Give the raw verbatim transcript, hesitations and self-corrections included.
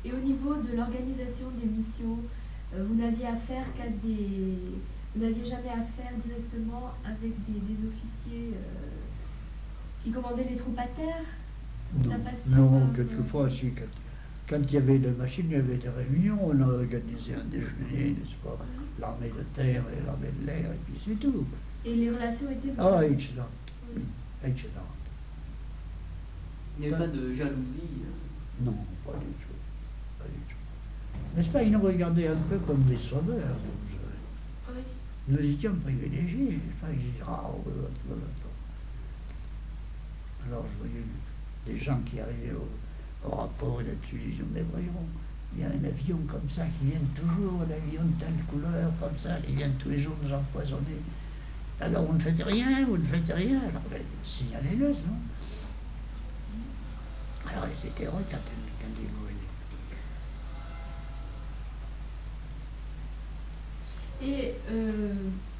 Et au niveau de l'organisation des missions, euh, vous n'aviez affaire qu'à des... Vous n'aviez jamais affaire directement avec des, des officiers euh, qui commandaient les troupes à terre? Non, Ça passait non, par, quelquefois, euh, si, quand, quand il y avait des machines, il y avait des réunions, on a organisé un déjeuner, n'est-ce pas? L'armée de terre et l'armée de l'air, et puis c'est tout. Et les relations étaient bonnes? Ah, excellent. Oui. Excellent. Il n'y avait pas de jalousie. euh. Non, pas du tout. Pas du tout. N'est-ce pas, ils nous regardaient un peu comme des sauveurs, vous savez. Oui. Nous étions privilégiés, n'est-ce pas? Ils disaient, ah, ouais, ouais, ouais, ouais. Alors je voyais des gens qui arrivaient au, au rapport là-dessus, ils disaient, mais voyons, il y a un avion comme ça qui vient toujours, un avion de telle couleur, comme ça, qui vient tous les jours nous empoisonner. Alors vous ne faites rien, vous ne faites rien. Alors ben, signalez-le, non? Alors ils étaient heureux quand, quand ils voyaient. Et euh,